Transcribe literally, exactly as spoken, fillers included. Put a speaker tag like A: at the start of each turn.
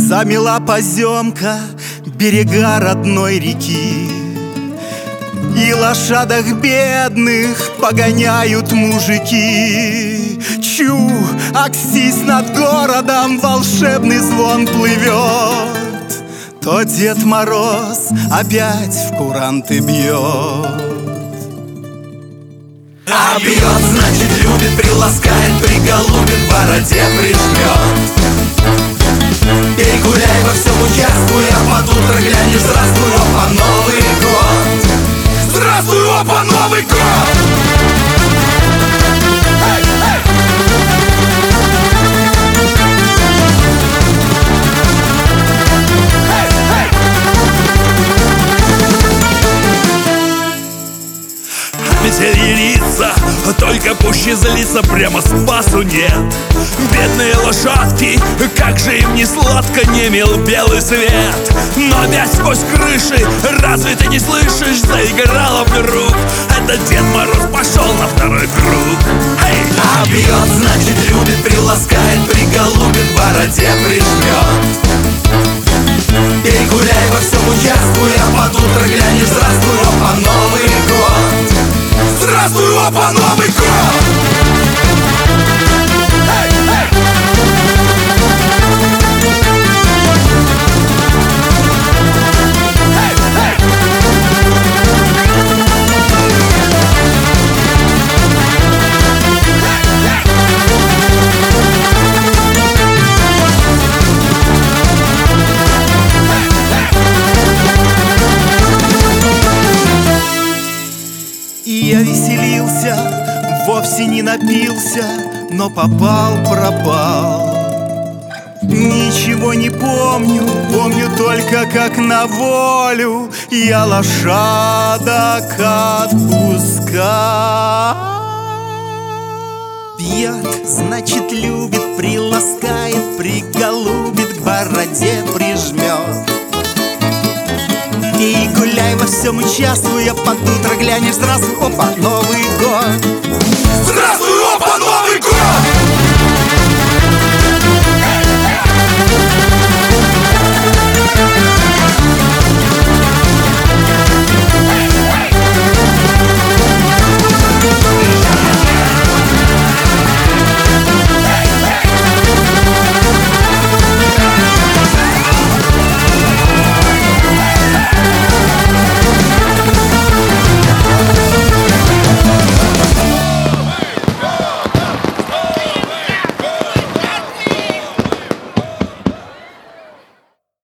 A: Замела поземка берега родной реки, и лошадок бедных погоняют мужики. Чу, аксись над городом, волшебный звон плывет. То Дед Мороз опять в куранты бьет.
B: А бьет, значит любит, приласкает, приголубит, в бороде прижмет. Перегуляй, во всем участвуй, а под утро глянешь: здравствуй, опа, Новый год! Здравствуй, опа, Новый год! Эй, эй!
C: Веселье лица, только пуще злиться, прямо спасу нет. Бедные лошадки, как же им не сладко, не мил белый свет. Но опять сквозь крыши, разве ты не слышишь, заиграла вдруг. Это Дед Мороз пошел на второй круг. Эй!
B: А бьет, значит любит, приласкает, приголубит, в бороде прижмет. Перегуляй, во всем участвуй, а под утро глянешь: здравствуй, опа, Новый год! Здравствуй, опа, Новый год! Эй, эй! Эй, эй!
A: И я веселился, вовсе не напился, но попал-пропал. Ничего не помню, помню только, как на волю я лошадок отпускал. Бьет, значит любит, приласкает, приголубит, к бороде прижмет. И гуляй, во всем участвуя, под утро глянешь: здравствуй, опа, Новый год!
B: Здравствуй!